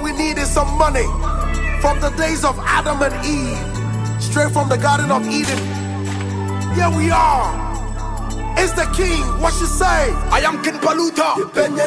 we need is some money. From the days of Adam and Eve, straight from the Garden of Eden. Here we are. It's the king, what you say? I am King Paluta.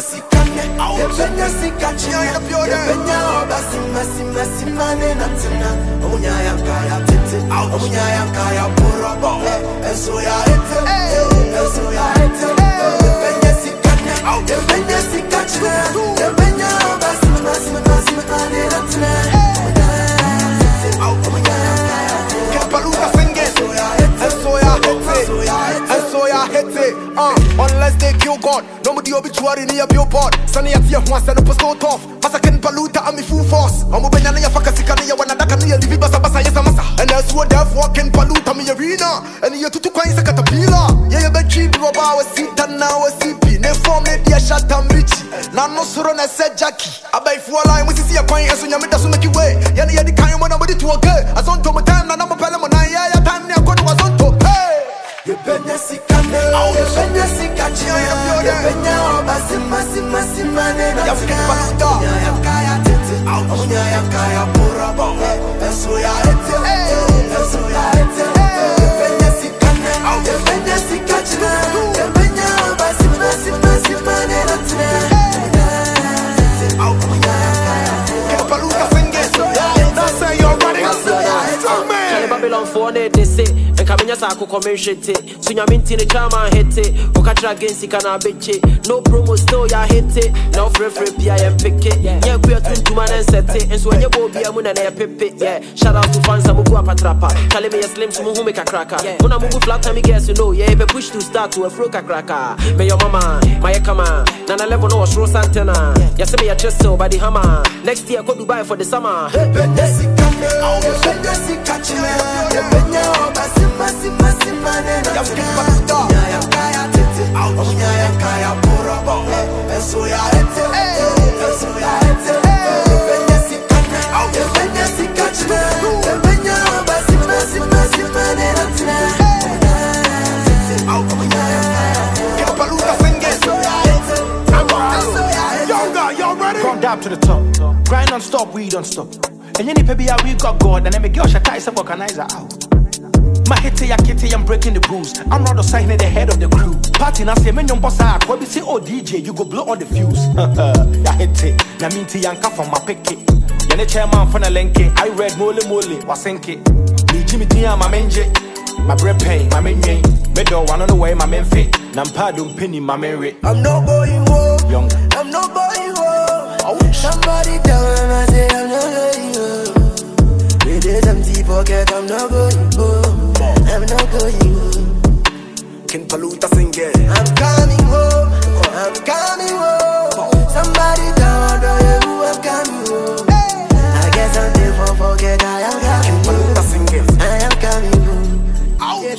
Unless they kill God, nobody obituary near billboard. Sunny at your once and the post off. Masakin Paluta, I'm in full force. I'm moving on your Fakasicania when I can hear the Basa yes, and that's what they're walking Paluta, me arena. And you're two coins a caterpillar. Yeah, you bet cheap about a seat and now a CP. They form it, dear shot and rich. Now no surrender, said Jackie. I buy for a line, we see a coin as soon as you make you way. Yeah, the kind when I'm ready to a girl. I don't know my time, and I'm a palamon. Yeah, time near God was on top. Hey! You better see Babylon for they say, and Camina Sako commerciate it. So Yaminti the Chama hit it, Okatra against Sikana bitch. No promo still ya hit it. Now free PI and pick it. Yeah, we are two man and set it. And so when you go be a moon and a pip yeah. Shout out to fans and Mugu Patrapa. Tell me a slim to who make a cracker. When I move flat time, me guess you know, yeah, if push to start to a froka cracker. May your mama, my kama, Nana level no Rose Santana. Yes, me a chest by the hammer. Next year, go Dubai for the summer. Up to the top, grind non stop, we don't stop. And any baby, we got God, and then me girl shall tie some organizer out. My hit ya kitty, I'm breaking the rules. I'm not signing the head of the crew. Party na say men yon boss out. What we say, oh DJ, you go blow all the fuse. Ya hit it, na minti yanka from my picket. Yane chairman for na lenke. I read mole wasenke. Me Jimmy Dia, my menje. My bread pain, my menye. Me don't want on the way, my men fit. Nampadum penny, my merit. I'm not going home. Young. I'm not going home. Somebody tell him I say I'm not going home. We did empty pocket, I'm not going home. I'm not going home. King Paluta sing it. I'm coming home. I'm coming home. Somebody tell him I'm coming home. I guess I'm there for forget I am coming home. King Paluta sing it. I am coming home. Ouch.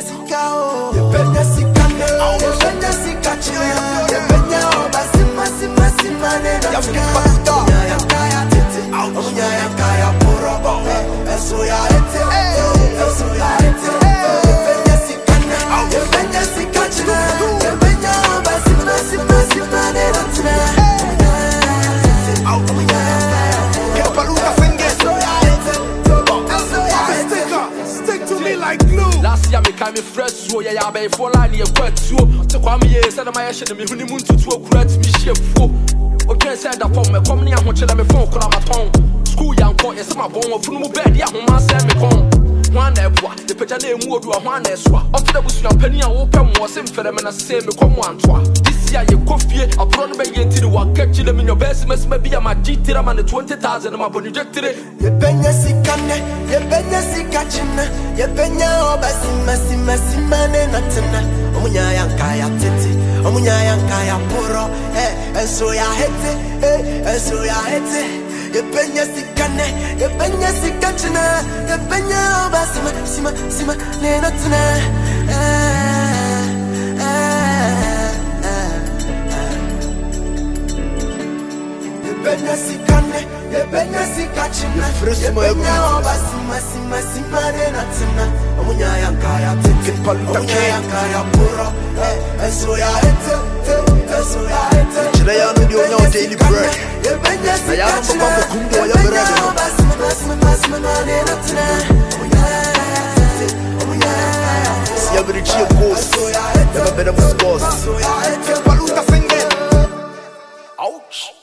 Stick to me like glue. Last year, me came fresh, so yeah, I be for line here, quite so. To come here, said my shit, me honeymoon to a great me ship for. Okay, said that for me, come near, watch me phone, call my phone. School young boy, yes, my bone, from my bed, yeah, who must send me home. One day, the picture name would do a one day swap. After the bush, your penny, I open was in for them and I say, me come one twa. This year, you coffee, I brought me into the one, catch them in your best mess, maybe I'm a GT, I'm on the 20,000, I'm a bonnet today. You benya sikane, you benya sikachina, you benya obasi mane natina. Omunya yankaya tete, omunya yankaya puro, eh, so ya hete, so ya hete. You benya sikane, you benya sikachina, you benya obasi sima ne natina. Benya sikane, ye benya sikachina, ye benya obasi mane natina. Omunya yankaya tete, omunya yankaya puro, so ya hete, so ya hete. Today I know you daily bread. Ye benya Never better was boss. Ken Paluta singing. Ouch.